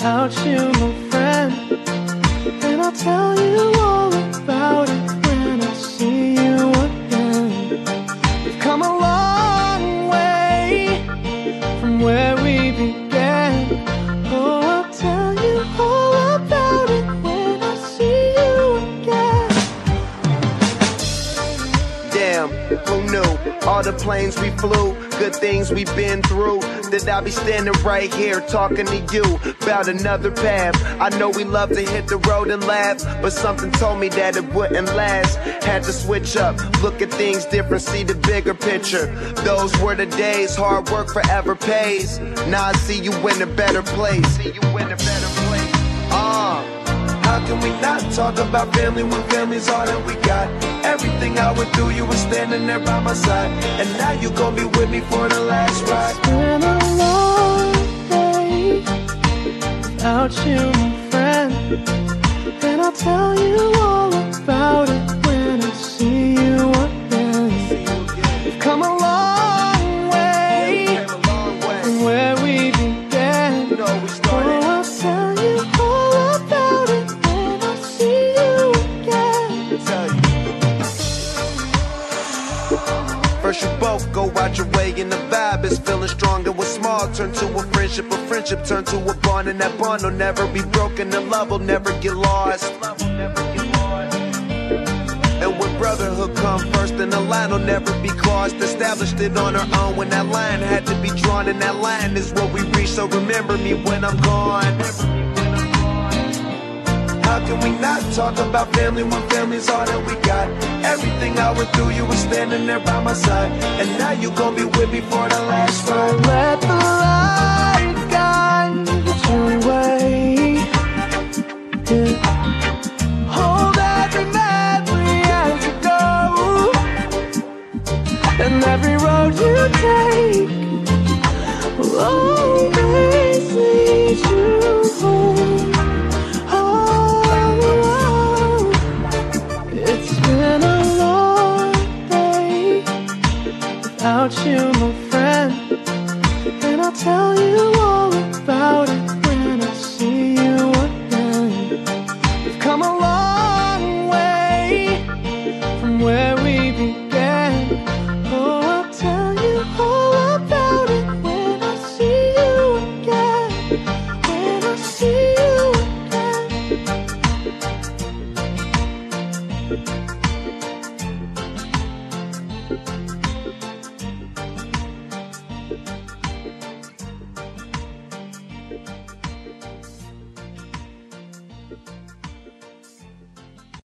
without you, my friend. And I'll tell you all about it when I see you again. We've come a long way from where we began. Oh, I'll tell you all about it when I see you again. Damn, who knew? All the planes we flew, good things we've been through, that I'll be standing right here talking to you about another path. I know we love to hit the road and laugh, but something told me that it wouldn't last. Had to switch up, look at things different, see the bigger picture. Those were the days, hard work forever pays. Now I see you in a better place. See you in a better place. How can we not talk about family when family's all that we got? Everything I went through, you were standing there by my side, and now you gon' be with me for the last ride. It's been a long day without you, my friend. And I'll tell you all about it when I see you again. We've come a long way from where we began. Oh, I'll tell you all about it when I see you again. First you both go out your way and the vibe is feeling stronger. What's small turn to a friendship turn to a bond, and that bond will never be broken, the love will never get lost. And when brotherhood come first, then the line will never be crossed. Established it on our own when that line had to be drawn, and that line is what we reach, so remember me when I'm gone. How can we not talk about family when family's all that we got? Everything I went through, you were standing there by my side, and now you gon' be with me for the last ride. Let the light guide your way. Yeah. Hold every memory as you go, and every road you take will always lead you home. Without you, my friend. And I'll tell you all about it when I see you again. We've come a long way from where we began. Oh, I'll tell you all about it when I see you again. When I see you again.